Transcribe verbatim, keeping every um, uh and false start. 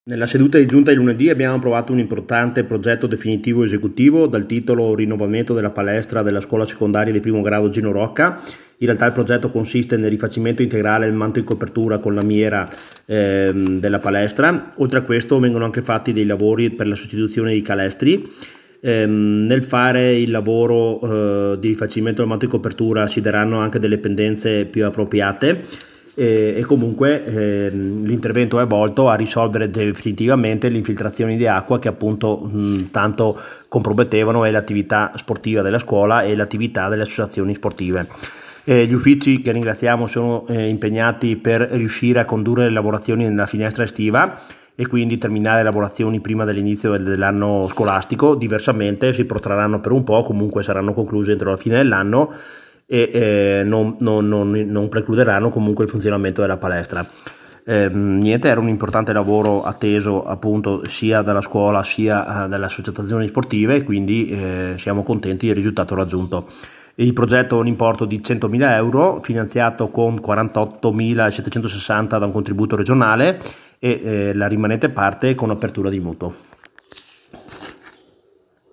Nella seduta di giunta di lunedì abbiamo approvato un importante progetto definitivo esecutivo dal titolo Rinnovamento della palestra della scuola secondaria di primo grado Gino Rocca. In realtà il progetto consiste nel rifacimento integrale del manto in copertura con lamiera ehm, della palestra. Oltre a questo vengono anche fatti dei lavori per la sostituzione dei calestri. Ehm, nel fare il lavoro eh, di rifacimento del manto in copertura si daranno anche delle pendenze più appropriate. E, e comunque ehm, l'intervento è volto a risolvere definitivamente le infiltrazioni di acqua che appunto mh, tanto compromettevano l'attività sportiva della scuola e l'attività delle associazioni sportive. Eh, gli uffici, che ringraziamo, sono eh, impegnati per riuscire a condurre le lavorazioni nella finestra estiva e quindi terminare le lavorazioni prima dell'inizio dell'anno scolastico. Diversamente si protrarranno per un po', comunque saranno concluse entro la fine dell'anno e eh, non, non, non, non precluderanno comunque il funzionamento della palestra. Eh, niente, era un importante lavoro atteso appunto sia dalla scuola sia eh, dalle associazioni sportive e quindi eh, siamo contenti del risultato raggiunto. Il progetto ha un importo di centomila euro finanziato con quarantottomilasettecentosessanta da un contributo regionale e eh, la rimanente parte con apertura di mutuo.